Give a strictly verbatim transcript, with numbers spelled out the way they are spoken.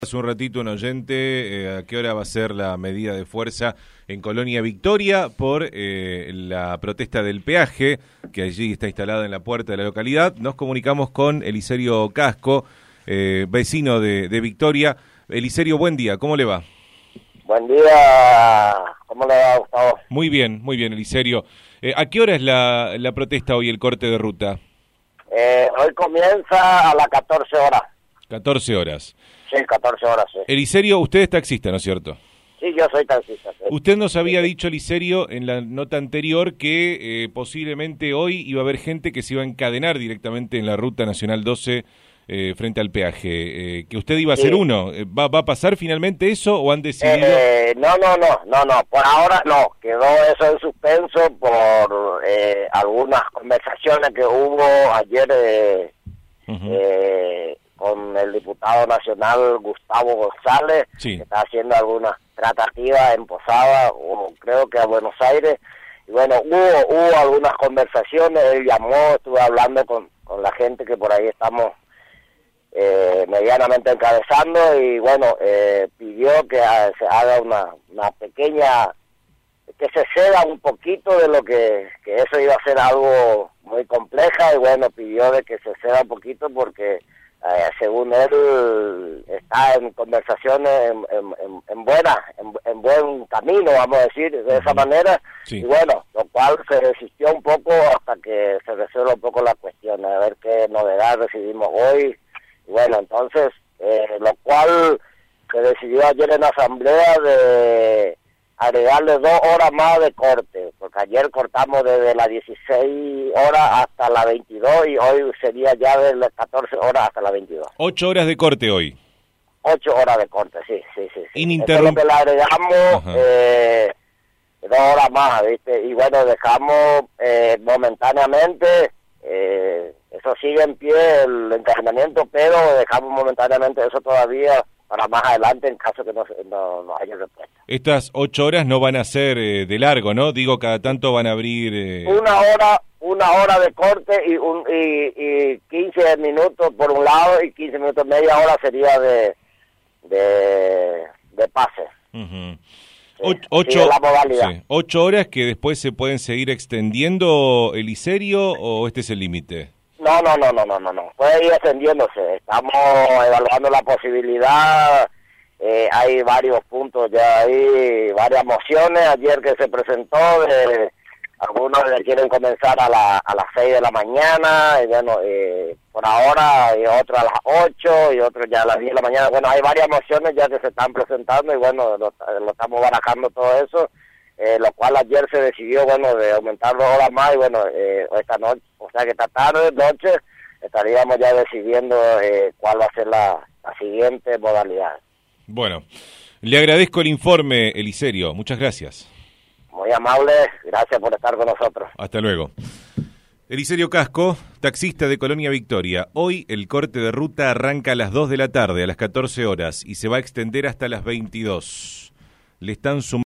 Hace un ratito un oyente, eh, ¿a qué hora va a ser la medida de fuerza en Colonia Victoria por eh, la protesta del peaje que allí está instalada en la puerta de la localidad? Nos comunicamos con Eliserio Casco, eh, vecino de, de Victoria. Eliserio, buen día, ¿cómo le va? Buen día, ¿cómo le va, Gustavo? Muy bien, muy bien, Eliserio. Eh, ¿A qué hora es la, la protesta hoy, el corte de ruta? Eh, hoy comienza a las catorce horas. catorce horas. Sí, catorce horas, sí. Eliserio, usted es taxista, ¿no es cierto? Sí, yo soy taxista. Sí. Usted nos había dicho, Eliserio, en la nota anterior que eh, posiblemente hoy iba a haber gente que se iba a encadenar directamente en la Ruta Nacional doce eh, frente al peaje, eh, que usted iba a Sí. ser uno. ¿Va, ¿Va a pasar finalmente eso o han decidido...? Eh, no, no, no, no, no, por ahora no. Quedó eso en suspenso por eh, algunas conversaciones que hubo ayer eh, Uh-huh. eh, con el diputado nacional Gustavo González, Sí. que está haciendo algunas tratativas en Posada, o creo que a Buenos Aires. Y bueno, hubo, hubo algunas conversaciones, él llamó, estuve hablando con, con la gente que por ahí estamos eh, medianamente encabezando, y bueno, eh, pidió que ha, se haga una, una pequeña, que se ceda un poquito de lo que, que eso iba a ser algo muy compleja, y bueno, pidió de que se ceda un poquito porque eh, según él está en conversaciones en, en, en, en buena, en, en buen camino, vamos a decir, de esa manera. Sí. Y bueno, lo cual se resistió un poco hasta que se resuelva un poco la cuestión, a ver qué novedad recibimos hoy. Y bueno, entonces, eh, lo cual se decidió ayer en la asamblea de agregarle dos horas más de corte, porque ayer cortamos desde las dieciséis horas hasta las veintidós y hoy sería ya de las catorce horas hasta las veintidós. Ocho horas de corte hoy. Ocho horas de corte, sí, sí, sí. sí. Ininterrum- Eso es lo que le agregamos Ajá. eh, dos horas más, ¿viste? Y bueno, dejamos eh, momentáneamente, eh, eso sigue en pie el encadenamiento, pero dejamos momentáneamente eso todavía para más adelante en caso que no, no, no haya respuesta. Estas ocho horas no van a ser eh, de largo, ¿no? Digo, cada tanto van a abrir... Eh... Una hora, una hora de corte y, un, y, y quince minutos por un lado y quince minutos, media hora sería de de, de pase. Uh-huh. Sí, Och- ocho, sí, la modalidad. sí. ¿Ocho horas que después se pueden seguir extendiendo, Eliserio, o este es el límite? No, no, no, no, no, no, no. Puede ir extendiéndose. Estamos evaluando la posibilidad. Eh, hay varios puntos ya ahí, varias mociones ayer que se presentó. De, algunos le quieren comenzar a, la, a las seis de la mañana, y bueno, eh, por ahora, y otros a las ocho, y otros ya a las diez de la mañana. Bueno, hay varias mociones ya que se están presentando, y bueno, lo, lo estamos barajando todo eso. Eh, lo cual ayer se decidió, bueno, de aumentar dos horas más, y bueno, eh, esta noche, o sea que esta tarde, noche, estaríamos ya decidiendo eh, cuál va a ser la, la siguiente modalidad. Bueno, le agradezco el informe, Eliserio. Muchas gracias. Muy amable, gracias por estar con nosotros. Hasta luego. Eliserio Casco, taxista de Colonia Victoria. Hoy el corte de ruta arranca a las dos de la tarde, a las catorce horas, y se va a extender hasta las veintidós. Le están sumando